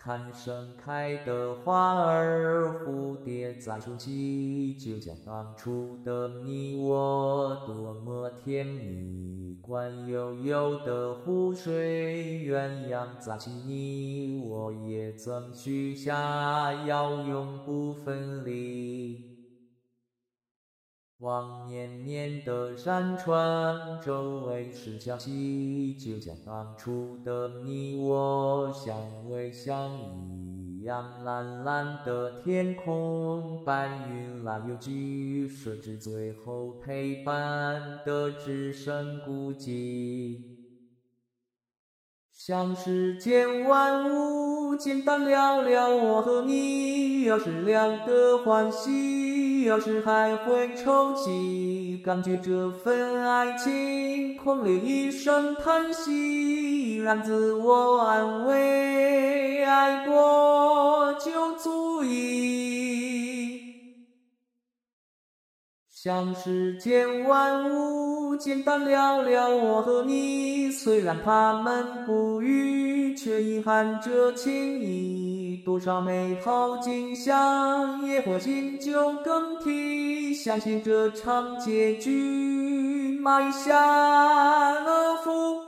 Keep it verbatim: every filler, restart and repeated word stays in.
看盛开的花儿，蝴蝶在树起，就像当初的你我，多么甜蜜。观悠悠的湖水，鸳鸯在起，你我也曾许下要永不分离。望绵绵的山川，周围是小溪，就像当初的你我相偎相依。阳蓝蓝的天空，白云蓝又聚，谁知最后陪伴的只剩孤寂。像世间万物简单了了，我和你，要是两个欢喜，要是还会抽泣，感觉这份爱情，空留一声叹息，让自我安慰，爱过就足以。像世间万物简单了了，我和你，虽然他们不语，却隐含着情意。多少美好景象，也会新旧更替，相信这场结局埋下了伏笔。